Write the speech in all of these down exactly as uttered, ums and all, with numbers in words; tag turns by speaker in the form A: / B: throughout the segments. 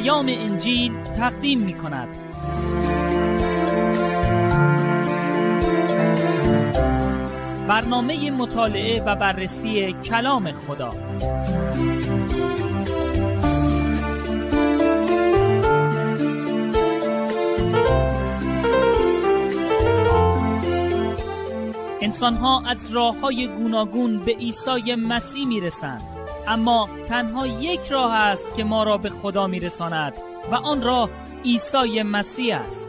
A: پیام انجیل تقدیم می کند. برنامه مطالعه و بررسی کلام خدا. انسان‌ها از راه‌های گوناگون به عیسی مسیح می‌رسند، اما تنها یک راه است که ما را به خدا می‌رساند و آن راه عیسی مسیح است.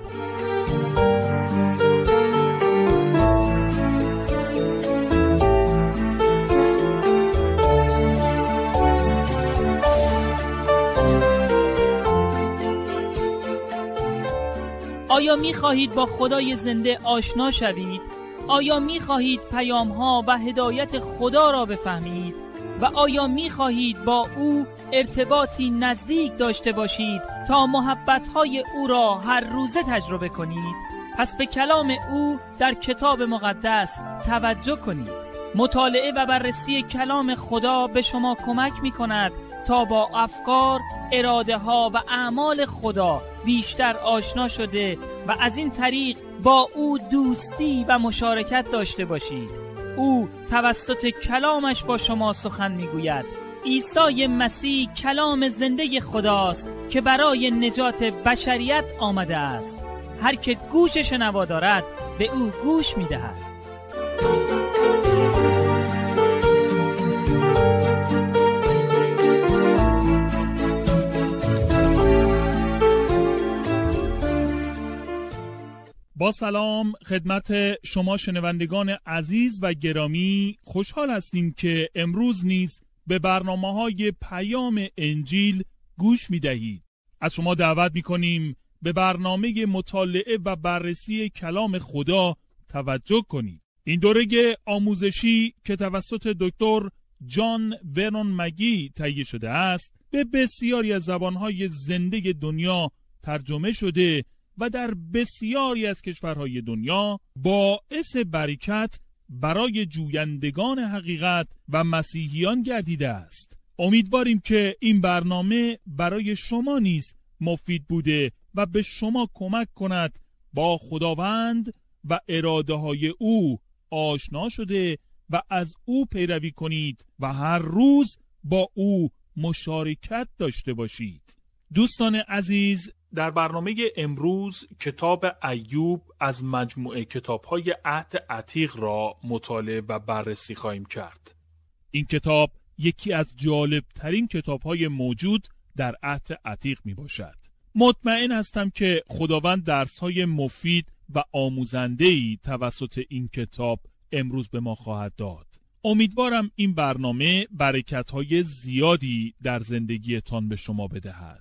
A: آیا می‌خواهید با خدای زنده آشنا شوید؟ آیا می‌خواهید پیام‌ها و هدایت خدا را بفهمید؟ و آیا می‌خواهید با او ارتباطی نزدیک داشته باشید تا محبت‌های او را هر روزه تجربه کنید؟ پس به کلام او در کتاب مقدس توجه کنید. مطالعه و بررسی کلام خدا به شما کمک می‌کند تا با افکار، اراده‌ها و اعمال خدا بیشتر آشنا شده و از این طریق با او دوستی و مشارکت داشته باشید. او توسط کلامش با شما سخن میگوید. عیسی مسیح کلام زنده خداست که برای نجات بشریت آمده است. هر که گوش شنوا دارد به او گوش میدهد.
B: با سلام خدمت شما شنوندگان عزیز و گرامی، خوشحال هستیم که امروز نیز به برنامه‌های پیام انجیل گوش می‌دهید. از شما دعوت می‌کنیم به برنامه مطالعه و بررسی کلام خدا توجه کنید. این دوره آموزشی که توسط دکتر جان ورنون مگی تهیه شده است، به بسیاری از زبان‌های زنده دنیا ترجمه شده و در بسیاری از کشورهای دنیا باعث برکت برای جویندگان حقیقت و مسیحیان گردیده است. امیدواریم که این برنامه برای شما نیز مفید بوده و به شما کمک کند با خداوند و اراده های او آشنا شده و از او پیروی کنید و هر روز با او مشارکت داشته باشید. دوستان عزیز، در برنامه امروز کتاب ایوب از مجموعه کتاب‌های عهد عتیق را مطالعه و بررسی خواهیم کرد. این کتاب یکی از جالب‌ترین کتاب‌های موجود در عهد عتیق می‌باشد. مطمئن هستم که خداوند درس‌های مفید و آموزنده‌ای توسط این کتاب امروز به ما خواهد داد. امیدوارم این برنامه برکت‌های زیادی در زندگیتان به شما بدهد.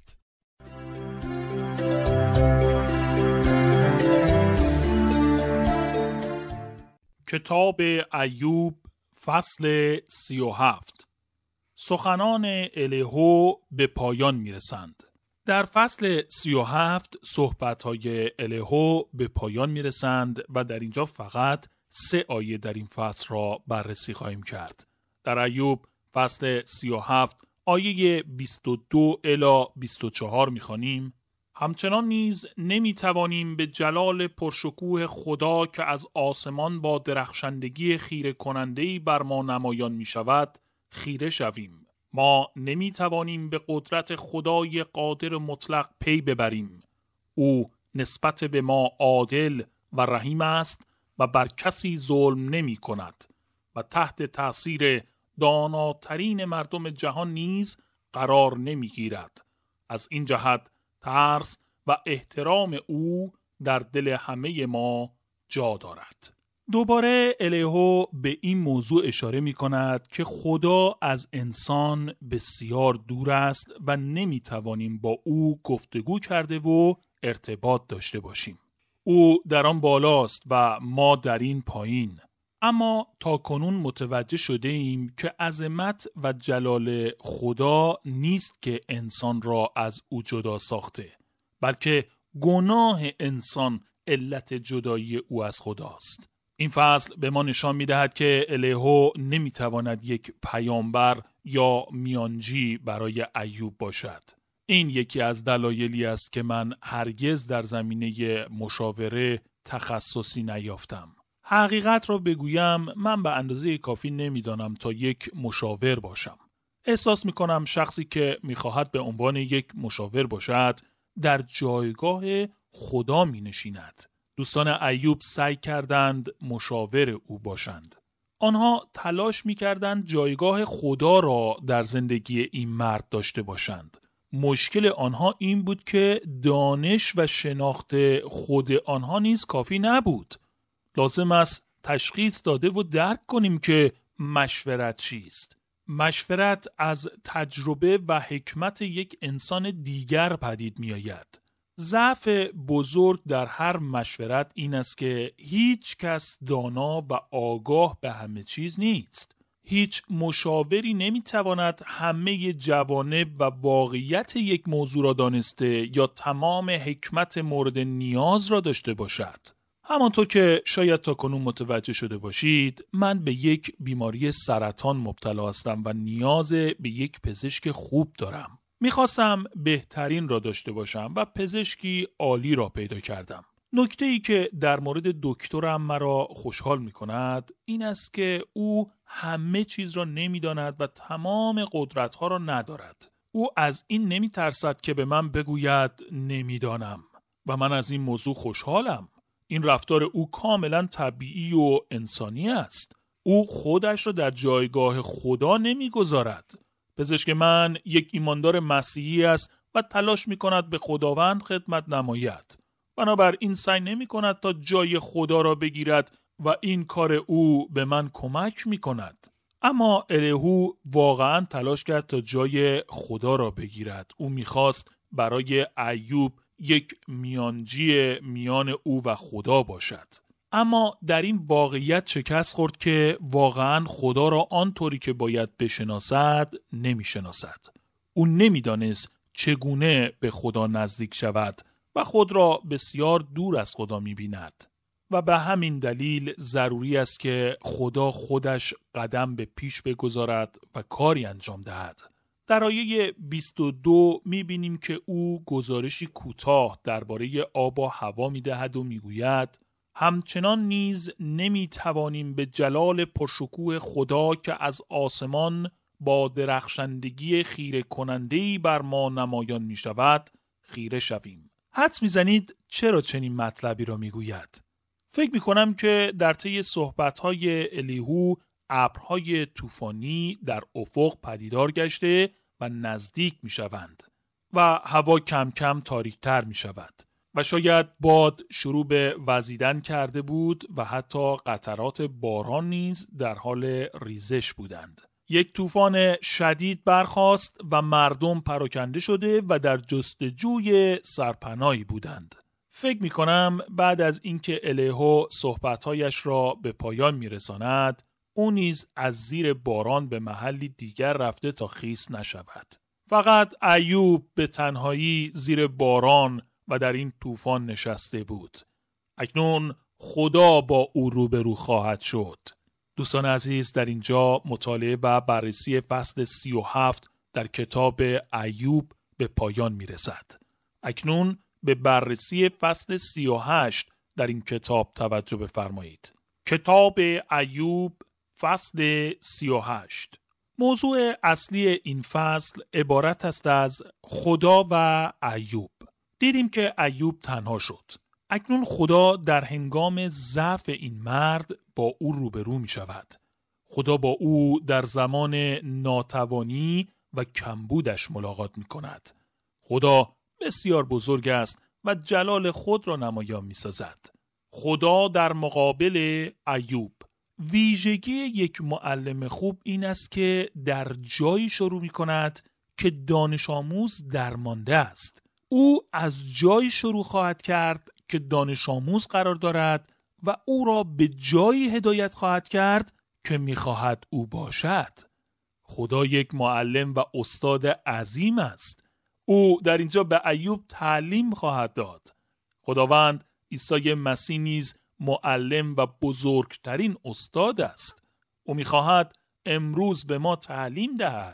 B: کتاب ایوب فصل سی و هفت. سخنان الیهو به پایان میرسند. در فصل سی و هفت صحبت‌های الیهو به پایان میرسند و در اینجا فقط سه آیه در این فصل را بررسی خواهیم کرد. در ایوب فصل سی و هفت آیه بیست و دو الی بیست و چهار می‌خوانیم: همچنان نیز نمی توانیم به جلال پرشکوه خدا که از آسمان با درخشندگی خیره کننده‌ای بر ما نمایان می شود خیره شویم. ما نمی توانیم به قدرت خدای قادر مطلق پی ببریم. او نسبت به ما عادل و رحیم است و بر کسی ظلم نمی کند و تحت تأثیر داناترین مردم جهان نیز قرار نمی گیرد. از این جهت ترس و احترام او در دل همه ما جا دارد. دوباره الیهو به این موضوع اشاره می کند که خدا از انسان بسیار دور است و نمی توانیم با او گفتگو کرده و ارتباط داشته باشیم. او در آن بالاست و ما در این پایین. اما تا کنون متوجه شده ایم که عظمت و جلال خدا نیست که انسان را از او جدا ساخته، بلکه گناه انسان علت جدایی او از خداست. این فصل به ما نشان می‌دهد که الیهو نمی‌تواند یک پیامبر یا میانجی برای ایوب باشد. این یکی از دلایلی است که من هرگز در زمینه مشاوره تخصصی نیافتم. حقیقت را بگویم من به اندازه کافی نمیدانم تا یک مشاور باشم. احساس میکنم شخصی که میخواهد به عنوان یک مشاور باشد در جایگاه خدا می نشیند. دوستان ایوب سعی کردند مشاور او باشند. آنها تلاش می کردند جایگاه خدا را در زندگی این مرد داشته باشند. مشکل آنها این بود که دانش و شناخت خود آنها نیز کافی نبود. لازم است تشخیص داده و درک کنیم که مشورت چیست. مشورت از تجربه و حکمت یک انسان دیگر پدید می آید. ضعف بزرگ در هر مشورت این است که هیچ کس دانا و آگاه به همه چیز نیست. هیچ مشاوری نمیتواند همه جوانب و واقعیت یک موضوع را دانسته یا تمام حکمت مورد نیاز را داشته باشد. همانطور که شاید تا کنون متوجه شده باشید، من به یک بیماری سرطان مبتلا هستم و نیاز به یک پزشک خوب دارم. میخواستم بهترین را داشته باشم و پزشکی عالی را پیدا کردم. نکته ای که در مورد دکترم مرا خوشحال می کند این است که او همه چیز را نمی داند و تمام قدرت ها را ندارد. او از این نمی ترسد که به من بگوید نمی دانم و من از این موضوع خوشحالم. این رفتار او کاملا طبیعی و انسانی است. او خودش را در جایگاه خدا نمی گذارد. پزشک من یک ایماندار مسیحی است و تلاش می کند به خداوند خدمت نماید. بنابراین سعی نمی کند تا جای خدا را بگیرد و این کار او به من کمک می کند. اما الیهو واقعا تلاش کرد تا جای خدا را بگیرد. او می خواست برای ایوب یک میانجی میان او و خدا باشد. اما در این واقعیت شکست خورد که واقعا خدا را آنطوری که باید بشناسد نمی شناسد. او نمی دانست چگونه به خدا نزدیک شود و خود را بسیار دور از خدا می بیند. و به همین دلیل ضروری است که خدا خودش قدم به پیش بگذارد و کاری انجام دهد. در آیه بیست و دو می بینیم که او گزارشی کوتاه درباره آب و هوا می دهد و می گوید همچنان نیز نمی توانیم به جلال پرشکوه خدا که از آسمان با درخشندگی خیره کننده‌ای بر ما نمایان می شود خیره شویم. حدس می زنید چرا چنین مطلبی را می گوید؟ فکر می کنم که در طی صحبت‌های الیهو ابرهای طوفانی در افق پدیدار گشته و نزدیک می شوند و هوا کم کم تاریک‌تر می شود و شاید باد شروع به وزیدن کرده بود و حتی قطرات باران نیز در حال ریزش بودند. یک طوفان شدید برخاست و مردم پراکنده شده و در جستجوی سرپناهی بودند. فکر می کنم بعد از اینکه الیهو صحبتهایش را به پایان می رساند، او نیز از زیر باران به محلی دیگر رفته تا خیس نشود. فقط ایوب به تنهایی زیر باران و در این طوفان نشسته بود. اکنون خدا با او روبرو خواهد شد. دوستان عزیز، در اینجا مطالعه و بررسی فصل سی و هفت در کتاب ایوب به پایان می رسد. اکنون به بررسی فصل سی و هشت در این کتاب توجه بفرمایید. کتاب ایوب فصل سی و هشت. موضوع اصلی این فصل عبارت است از خدا و ایوب. دیدیم که ایوب تنها شد. اکنون خدا در هنگام ضعف این مرد با او روبرو می شود. خدا با او در زمان ناتوانی و کمبودش ملاقات می کند. خدا بسیار بزرگ است و جلال خود را نمایان می سازد. خدا در مقابل ایوب. ویژگی یک معلم خوب این است که در جایی شروع می کند که دانش آموز درمانده است. او از جایی شروع خواهد کرد که دانش آموز قرار دارد و او را به جایی هدایت خواهد کرد که می خواهد او باشد. خدا یک معلم و استاد عظیم است. او در اینجا به ایوب تعلیم خواهد داد. خداوند عیسی مسیح نیز معلم و بزرگترین استاد است. او می‌خواهد امروز به ما تعلیم دهد.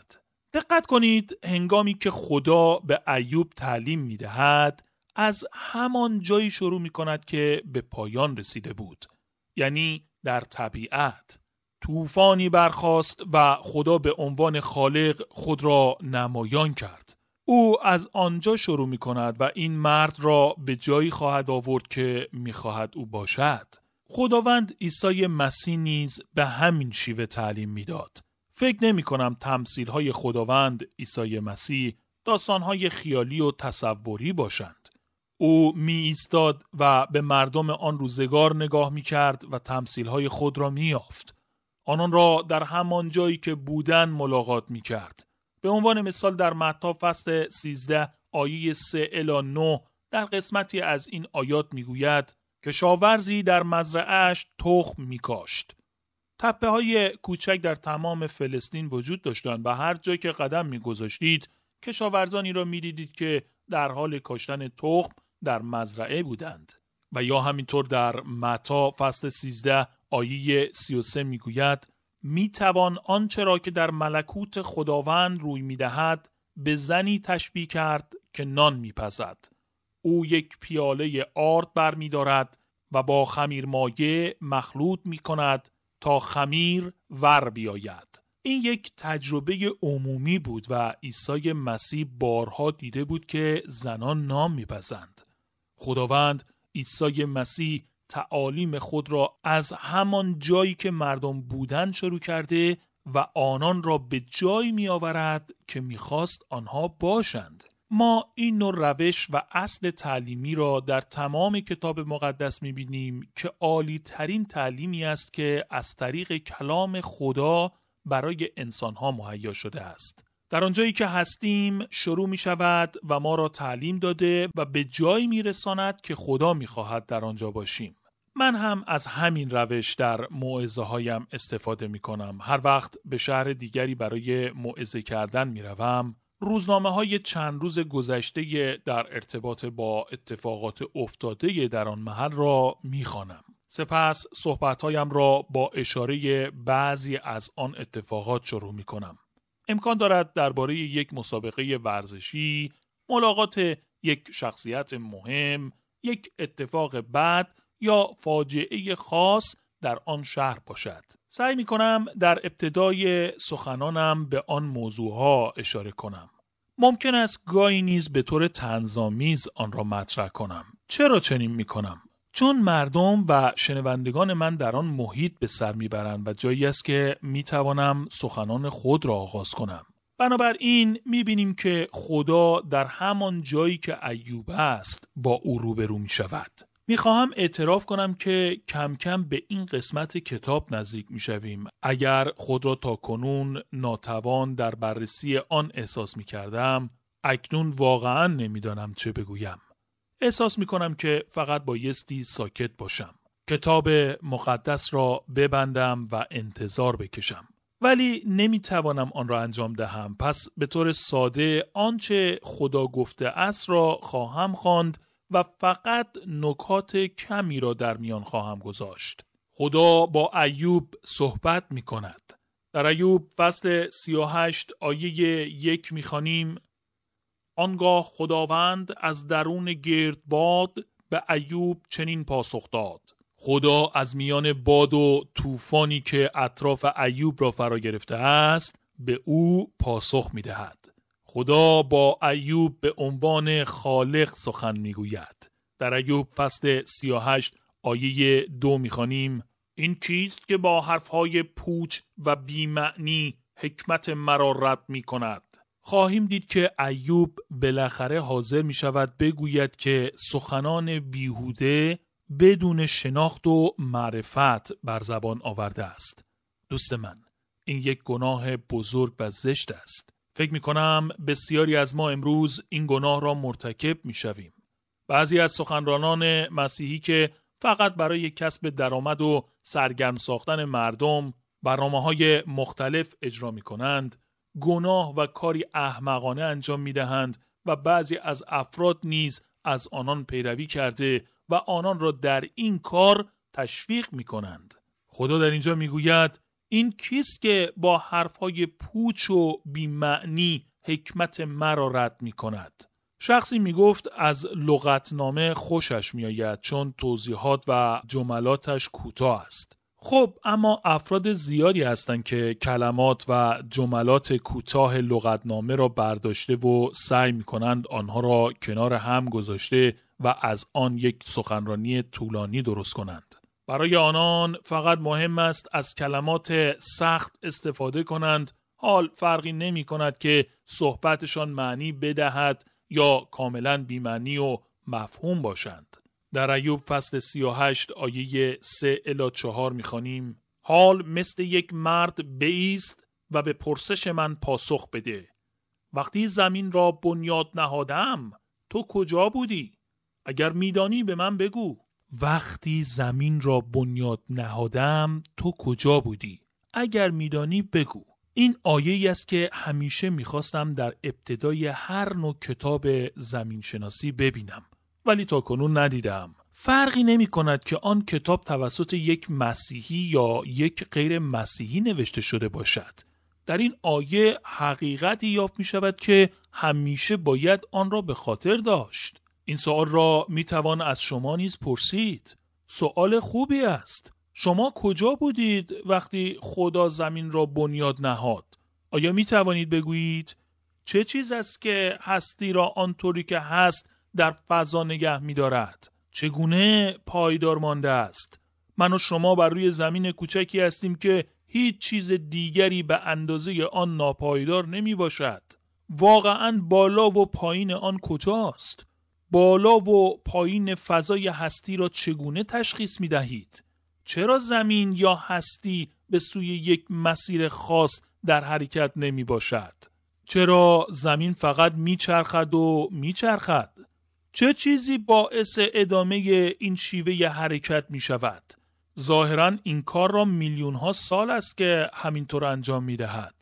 B: دقت کنید هنگامی که خدا به ایوب تعلیم می‌دهد از همان جایی شروع می‌کند که به پایان رسیده بود، یعنی در طبیعت. طوفانی برخاست و خدا به عنوان خالق خود را نمایان کرد. او از آنجا شروع می‌کند و این مرد را به جایی خواهد آورد که می‌خواهد او باشد. خداوند عیسی مسیح نیز به همین شیوه تعلیم می‌داد. فکر نمی‌کنم تمثیل‌های خداوند عیسی مسیح داستان‌های خیالی و تصوری باشند. او می ایستاد و به مردم آن روزگار نگاه می‌کرد و تمثیل‌های خود را می‌یافت. آنان را در همان جایی که بودن ملاقات می‌کرد. به عنوان مثال در متی فصل سیزده آیه سه الی نه در قسمتی از این آیات می‌گوید کشاورزی در مزرعه‌اش تخم می‌کاشت. تپه‌های کوچک در تمام فلسطین وجود داشتند و هر جا که قدم می‌گذاشتید کشاورزانی را می‌دیدید که در حال کاشتن تخم در مزرعه بودند. و یا همینطور در متی فصل سیزده آیه سی و سه می‌گوید می‌توان آنچه را که در ملکوت خداوند روی می‌دهد به زنی تشبیه کرد که نان می‌پزد. او یک پیاله آرد برمی‌دارد و با خمیر مایه مخلوط می‌کند تا خمیر ور بیاید. این یک تجربه عمومی بود و عیسی مسیح بارها دیده بود که زنان نان می‌پزند. خداوند عیسی مسیح تعالیم خود را از همان جایی که مردم بودن شروع کرده و آنان را به جایی می آورد که می خواست آنها باشند. ما این نوع روش و اصل تعلیمی را در تمام کتاب مقدس می بینیم که عالی ترین تعلیمی است که از طریق کلام خدا برای انسانها مهیا شده است. در آنجایی که هستیم شروع می شود و ما را تعلیم داده و به جایی می رساند که خدا می خواهد در آنجا باشیم. من هم از همین روش در موعظه هایم استفاده می کنم. هر وقت به شهر دیگری برای موعظه کردن می روم، روزنامه های چند روز گذشته در ارتباط با اتفاقات افتاده در آن محل را می خوانم. سپس صحبت هایم را با اشاره بعضی از آن اتفاقات شروع می کنم. امکان دارد درباره یک مسابقه ورزشی، ملاقات یک شخصیت مهم، یک اتفاق بد یا فاجعه خاص در آن شهر باشد. سعی می کنم در ابتدای سخنانم به آن موضوعها اشاره کنم. ممکن است گاهی نیز به طور طنزآمیز آن را مطرح کنم. چرا چنین می کنم؟ چون مردم و شنوندگان من در آن محیط به سر میبرند و جایی است که میتوانم سخنان خود را آغاز کنم. بنابراین میبینیم که خدا در همان جایی که ایوب است با او روبرو میشود. میخواهم اعتراف کنم که کم کم به این قسمت کتاب نزدیک میشویم. اگر خود را تا کنون ناتوان در بررسی آن احساس میکردم، اکنون واقعا نمیدانم چه بگویم. احساس می کنم که فقط بایستی ساکت باشم. کتاب مقدس را ببندم و انتظار بکشم. ولی نمی توانم آن را انجام دهم. پس به طور ساده آنچه خدا گفته است را خواهم خواند و فقط نکات کمی را در میان خواهم گذاشت. خدا با ایوب صحبت می کند. در ایوب فصل سی و هشت آیه یک می خوانیم: آنگاه خداوند از درون گردباد به ایوب چنین پاسخ داد. خدا از میان باد و طوفانی که اطراف ایوب را فرا گرفته است به او پاسخ می دهد. خدا با ایوب به عنوان خالق سخن می گوید. در ایوب فصل سی و هشت آیه دو می خوانیم: این کیست که با حرفهای پوچ و بی‌معنی حکمت مرا رد می کند؟ خواهیم دید که ایوب بالاخره حاضر می شود بگوید که سخنان بیهوده بدون شناخت و معرفت بر زبان آورده است. دوست من، این یک گناه بزرگ و زشت است. فکر می کنم بسیاری از ما امروز این گناه را مرتکب می شویم. بعضی از سخنرانان مسیحی که فقط برای کسب درآمد و سرگرم ساختن مردم برنامه‌های مختلف اجرا می کنند، گناه و کاری احمقانه انجام می دهند و بعضی از افراد نیز از آنان پیروی کرده و آنان را در این کار تشویق می کنند. خدا در اینجا می گوید این کیست که با حرفهای پوچ و بی‌معنی حکمت مرا رد می کند؟ شخصی می گفت از لغتنامه خوشش می آید چون توضیحات و جملاتش کوتاه است. خب اما افراد زیادی هستند که کلمات و جملات کوتاه لغتنامه را برداشته و سعی می کنند آنها را کنار هم گذاشته و از آن یک سخنرانی طولانی درست کنند. برای آنان فقط مهم است از کلمات سخت استفاده کنند، حال فرقی نمی کند که صحبتشان معنی بدهد یا کاملا بی‌معنی و مفهوم باشند. در ایوب فصل سی و هشت آیه سه الی چهار می‌خوانیم: حال مثل یک مرد بایست و به پرسش من پاسخ بده. وقتی زمین را بنیاد نهادم تو کجا بودی؟ اگر میدانی به من بگو. وقتی زمین را بنیاد نهادم تو کجا بودی؟ اگر میدانی بگو. این آیه‌ای است که همیشه میخواستم در ابتدای هر نوع کتاب زمین شناسی ببینم، ولی تا کنون ندیدم. فرقی نمی کند که آن کتاب توسط یک مسیحی یا یک غیر مسیحی نوشته شده باشد. در این آیه حقیقتی یافت می شود که همیشه باید آن را به خاطر داشت. این سوال را می توان از شما نیز پرسید. سوال خوبی است. شما کجا بودید وقتی خدا زمین را بنیاد نهاد؟ آیا می توانید بگویید چه چیز است که هستی را آنطوری که هست در فضا نگه می دارد؟ چگونه پایدار مانده است؟ من و شما بر روی زمین کوچکی هستیم که هیچ چیز دیگری به اندازه آن ناپایدار نمی باشد. واقعاً بالا و پایین آن کجاست؟ بالا و پایین فضای هستی را چگونه تشخیص می دهید؟ چرا زمین یا هستی به سوی یک مسیر خاص در حرکت نمی باشد؟ چرا زمین فقط می چرخد و می چرخد؟ چه چیزی باعث ادامه این شیوه حرکت می شود؟ ظاهراً این کار را میلیون ها سال است که همینطور انجام می دهد.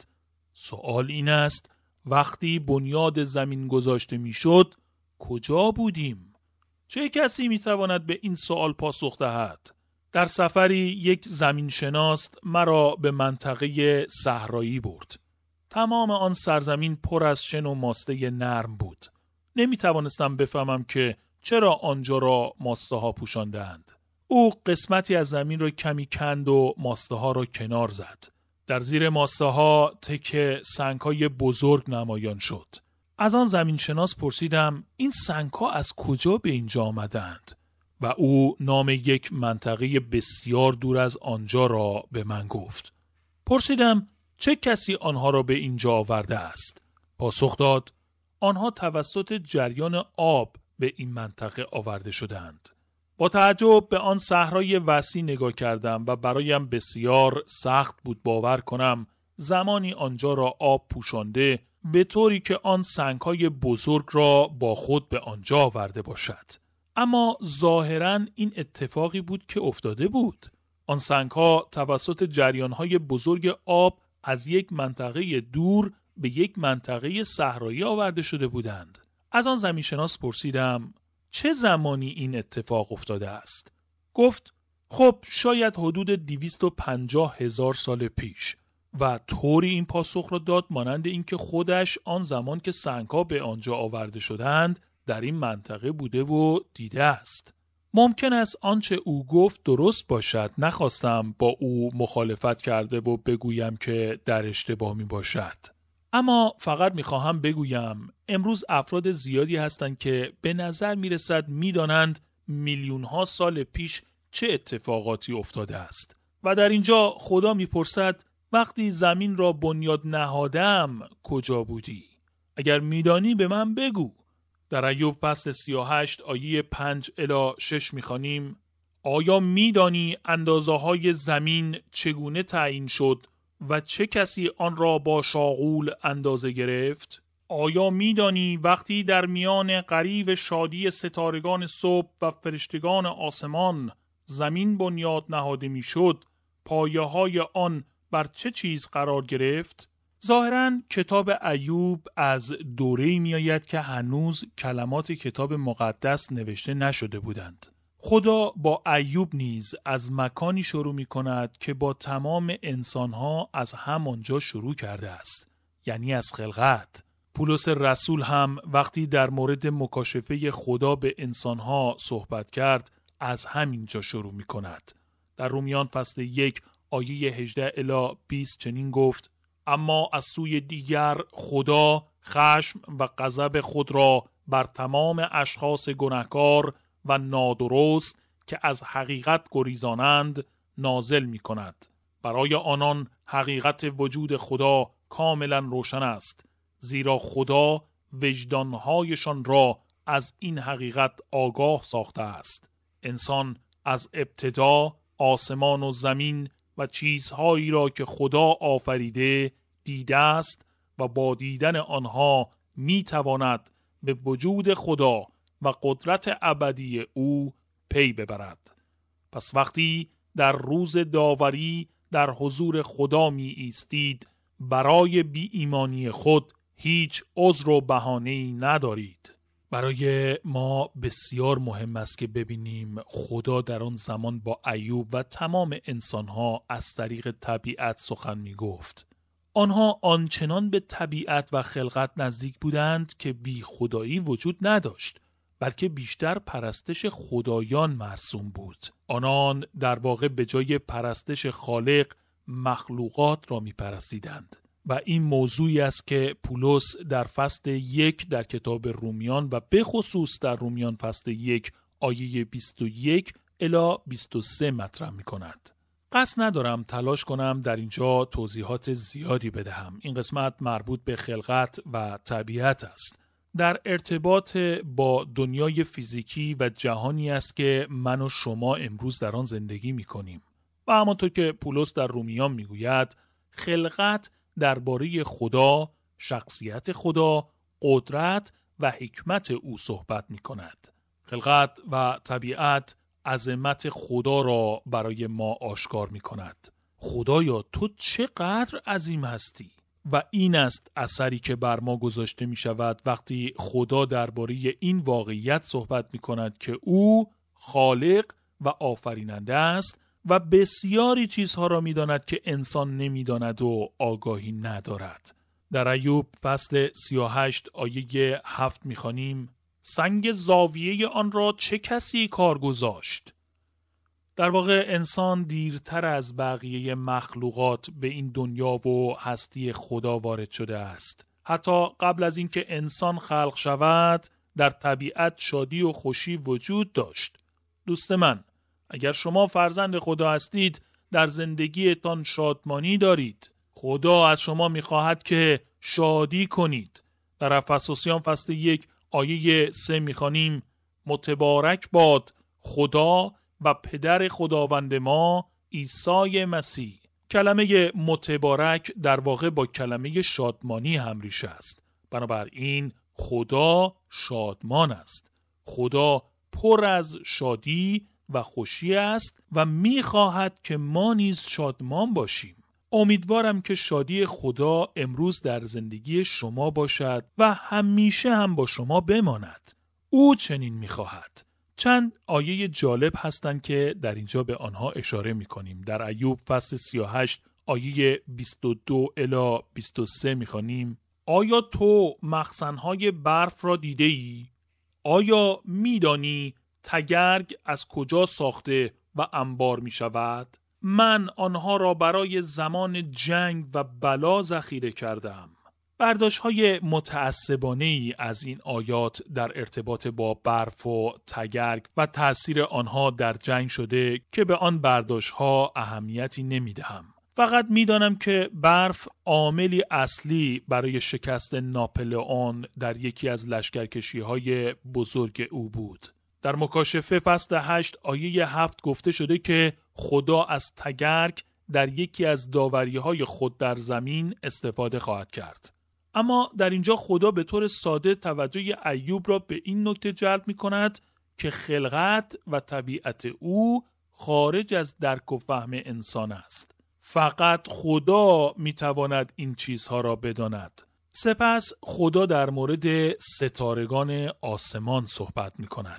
B: سوال این است وقتی بنیاد زمین گذاشته می شد کجا بودیم؟ چه کسی می تواند به این سوال پاسخ دهد؟ در سفری یک زمینشناس مرا به منطقه صحرایی برد. تمام آن سرزمین پر از شن و ماسته نرم بود. نمی توانستم بفهمم که چرا آنجا را ماسته ها پوشاندند. او قسمتی از زمین را کمی کند و ماسته ها را کنار زد. در زیر ماسته ها تکه سنگ های بزرگ نمایان شد. از آن زمینشناس پرسیدم این سنگ ها از کجا به اینجا آمدند؟ و او نام یک منطقه بسیار دور از آنجا را به من گفت. پرسیدم چه کسی آنها را به اینجا آورده است؟ پاسخ داد آنها توسط جریان آب به این منطقه آورده شدند. با تعجب به آن صحرای وسیع نگاه کردم و برایم بسیار سخت بود باور کنم زمانی آنجا را آب پوشانده به طوری که آن سنگ‌های بزرگ را با خود به آنجا آورده باشد. اما ظاهراً این اتفاقی بود که افتاده بود. آن سنگ‌ها توسط جریان‌های بزرگ آب از یک منطقه دور به یک منطقه صحرایی آورده شده بودند. از آن زمینشناس پرسیدم چه زمانی این اتفاق افتاده است؟ گفت خب شاید حدود دویست و پنجاه هزار سال پیش. و طوری این پاسخ را داد مانند اینکه خودش آن زمان که سنگ‌ها به آنجا آورده شدند در این منطقه بوده و دیده است. ممکن است آنچه او گفت درست باشد. نخواستم با او مخالفت کرده و بگویم که در اشتباه می باشد. اما فقط میخواهم بگویم امروز افراد زیادی هستند که به نظر میرسد میدانند میلیون ها سال پیش چه اتفاقاتی افتاده است. و در اینجا خدا میپرسد وقتی زمین را بنیاد نهادم کجا بودی؟ اگر میدانی به من بگو. در ایوب فصل سی و هشت آیه پنج الی شش میخوانیم آیا میدانی اندازه های زمین چگونه تعیین شد و چه کسی آن را با شاغول اندازه گرفت؟ آیا میدانی وقتی در میان غریو شادی ستارگان صبح و فرشتگان آسمان زمین بنیاد نهاده میشد پایه های آن بر چه چیز قرار گرفت؟ ظاهراً کتاب ایوب از دوره‌ای میآید که هنوز کلمات کتاب مقدس نوشته نشده بودند. خدا با ایوب نیز از مکانی شروع می کند که با تمام انسانها از همانجا شروع کرده است، یعنی از خلقت. پولس رسول هم وقتی در مورد مکاشفه خدا به انسانها صحبت کرد، از همینجا شروع می کند. در رومیان فصل یک آیه هجده الی بیست چنین گفت: اما از سوی دیگر خدا خشم و غضب خود را بر تمام اشخاص گناهکار و نادرست که از حقیقت گریزانند نازل می کند. برای آنان حقیقت وجود خدا کاملا روشن است، زیرا خدا وجدانهایشان را از این حقیقت آگاه ساخته است. انسان از ابتدا آسمان و زمین و چیزهایی را که خدا آفریده دیده است و با دیدن آنها می تواند به وجود خدا و قدرت ابدی او پی ببرد. پس وقتی در روز داوری در حضور خدا می ایستید، برای بی ایمانی خود هیچ عذر و بهانه‌ای ندارید. برای ما بسیار مهم است که ببینیم خدا در آن زمان با ایوب و تمام انسانها از طریق طبیعت سخن می گفت. آنها آنچنان به طبیعت و خلقت نزدیک بودند که بی خدایی وجود نداشت، بلکه بیشتر پرستش خدایان مرسوم بود. آنان در واقع به جای پرستش خالق مخلوقات را می پرستیدند. و این موضوعی است که پولس در فصل یک در کتاب رومیان و به خصوص در رومیان فصل یک آیه بیست و یک الی بیست و سه مطرح می کند. قصد ندارم تلاش کنم در اینجا توضیحات زیادی بدهم. این قسمت مربوط به خلقت و طبیعت است. در ارتباط با دنیای فیزیکی و جهانی است که من و شما امروز در آن زندگی می کنیم. و همانطور که پولس در رومیان می گوید، خلقت درباره خدا، شخصیت خدا، قدرت و حکمت او صحبت می کند. خلقت و طبیعت عظمت خدا را برای ما آشکار می کند. خدایا تو چقدر عظیم هستی! و این است اثری که بر ما گذاشته می شود وقتی خدا درباره این واقعیت صحبت می کند که او خالق و آفریننده است و بسیاری چیزها را می داند که انسان نمی داند و آگاهی ندارد. در ایوب فصل سی و هشت آیه هفت می خوانیم: سنگ زاویه آن را چه کسی کار گذاشت؟ در واقع انسان دیرتر از بقیه مخلوقات به این دنیا و هستی خدا وارد شده است. حتی قبل از اینکه انسان خلق شود، در طبیعت شادی و خوشی وجود داشت. دوست من، اگر شما فرزند خدا هستید، در زندگیتان شادمانی دارید. خدا از شما می‌خواهد که شادی کنید. در افسوسیان فصل یک آیه سه می‌خوانیم: متبارک باد خدا و پدر خداوند ما عیسی مسیح. کلمه متبارک در واقع با کلمه شادمانی هم ریشه است. بنابراین خدا شادمان است. خدا پر از شادی و خوشی است و می‌خواهد که ما نیز شادمان باشیم. امیدوارم که شادی خدا امروز در زندگی شما باشد و همیشه هم با شما بماند. او چنین می‌خواهد. چند آیه جالب هستند که در اینجا به آنها اشاره می‌کنیم. در ایوب فصل سی و هشت آیه بیست و دو الی بیست و سه می‌خوانیم: آیا تو مخزن‌های برف را دیده‌ای؟ آیا می‌دانی تگرگ از کجا ساخته و انبار می‌شود؟ من آنها را برای زمان جنگ و بلا ذخیره کردم. برداشت‌های متعصبانه‌ای از این آیات در ارتباط با برف و تگرگ و تأثیر آنها در جنگ شده که به آن برداشت‌ها اهمیتی نمی‌دهم. فقط می‌دانم که برف عاملی اصلی برای شکست ناپلئون در یکی از لشکرکشی‌های بزرگ او بود. در مکاشفه فصل هشت آیه هفت گفته شده که خدا از تگرگ در یکی از داوری‌های خود در زمین استفاده خواهد کرد. اما در اینجا خدا به طور ساده توجه ایوب را به این نکته جلب می‌کند که خلقت و طبیعت او خارج از درک و فهم انسان است. فقط خدا می‌تواند این چیزها را بداند. سپس خدا در مورد ستارگان آسمان صحبت می‌کند.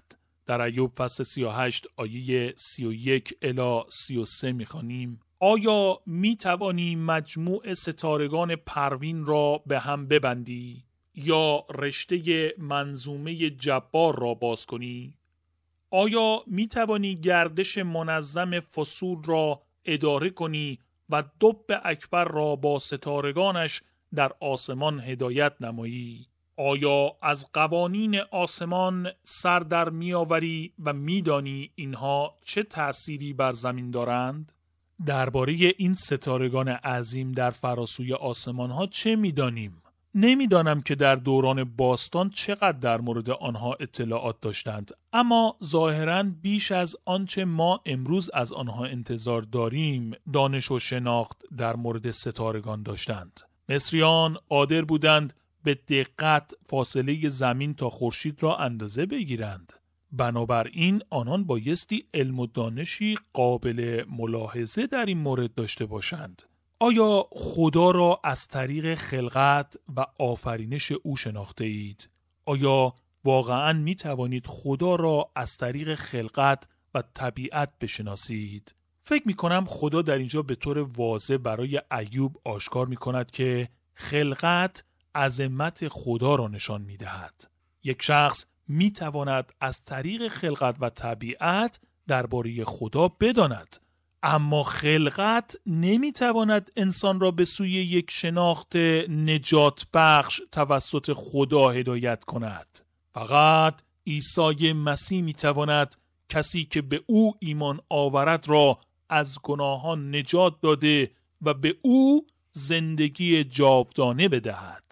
B: در ایوب فصل سی و هشت آیه سی و یک الی سی و سه می‌خوانیم: آیا می توانی مجموع ستارگان پروین را به هم ببندی یا رشته منظومه جبار را باز کنی؟ آیا می توانی گردش منظم فصول را اداره کنی و دب اکبر را با ستارگانش در آسمان هدایت نمایی؟ آیا از قوانین آسمان سر در می آوری و می دانی اینها چه تأثیری بر زمین دارند؟ درباره این ستارگان عظیم در فراسوی آسمان ها چه می دانیم؟ نمیدانم که در دوران باستان چقدر در مورد آنها اطلاعات داشتند، اما ظاهراً بیش از آنچه ما امروز از آنها انتظار داریم دانش و شناخت در مورد ستارگان داشتند. مصریان قادر بودند به دقت فاصله زمین تا خورشید را اندازه بگیرند. بنابراین آنان بایستی علم و دانشی قابل ملاحظه در این مورد داشته باشند. آیا خدا را از طریق خلقت و آفرینش او شناخته اید؟ آیا واقعاً می توانید خدا را از طریق خلقت و طبیعت بشناسید؟ فکر می کنم خدا در اینجا به طور واضح برای ایوب آشکار می کند که خلقت عظمت خدا را نشان می دهد. یک شخص می تواند از طریق خلقت و طبیعت درباره خدا بداند، اما خلقت نمی تواند انسان را به سوی یک شناخت نجات بخش توسط خدا هدایت کند. فقط عیسی مسیح می تواند کسی که به او ایمان آورد را از گناهان نجات داده و به او زندگی جاودانه بدهد.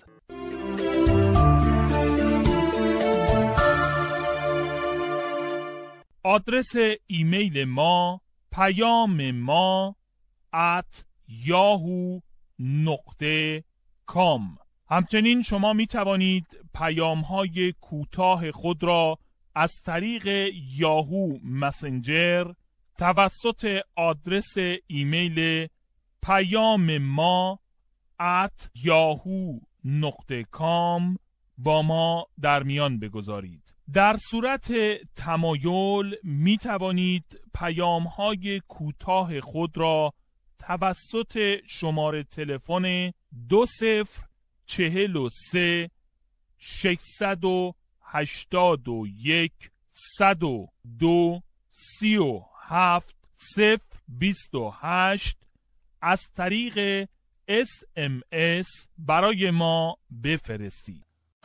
B: آدرس ایمیل ما پیام ما ات یاهو نقطه کام. همچنین شما می توانید پیام های کوتاه خود را از طریق یاهو مسنجر توسط آدرس ایمیل پیام ما ات یاهو نقطه کام با ما در میان بگذارید. در صورت تمایل می توانید پیام های کوتاه خود را توسط شماره تلفن دو صفر چهل و سه ششصد و هشتاد و یک صد و دو سی و هفت صفر بیست و هشت از طریق اس ام اس برای ما بفرستید.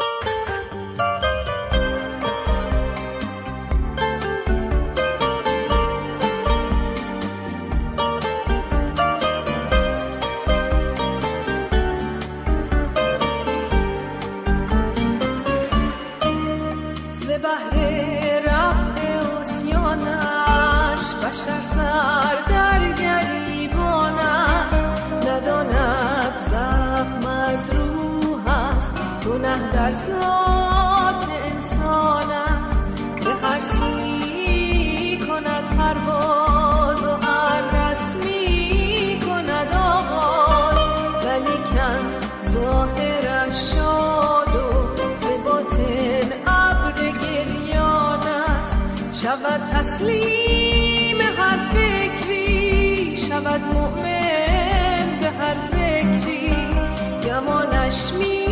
C: در ذات انسان است، به هر سوی کند پرواز و هر رسمی کند آغاز، ولیکن ظاهرش شاد و ز باطن ابر گریان است. شود تسلیم هر فکری، شود مؤمن به هر ذکری، گمانش می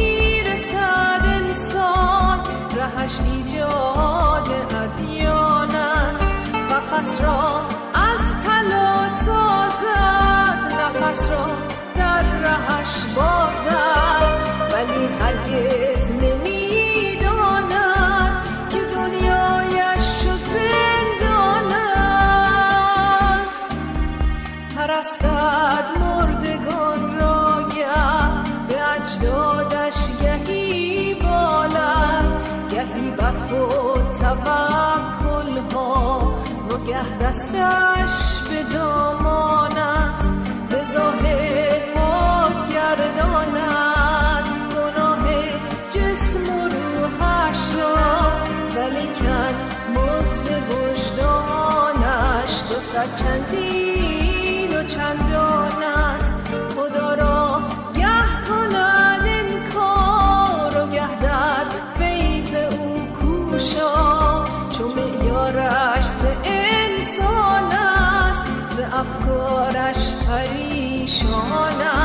C: رهش ایجاد ادیان است. قفس را از طلا سازد، نفس را در رهش بازد، ولی هرگز نمیداند که دنیایش زندان است. پرستد مردگان را گه به اجدادش گهی بالد، گهی بر خود توکل ها و گه دستش به دامان است. به ظاهر پاک گرداند گناه جسم و روحش را، ولیکن مزد وجدانش دو صد چندین و چندان است. خدا را گه کند انکار و گه در فیض او کوشا، چو معیار پریشانم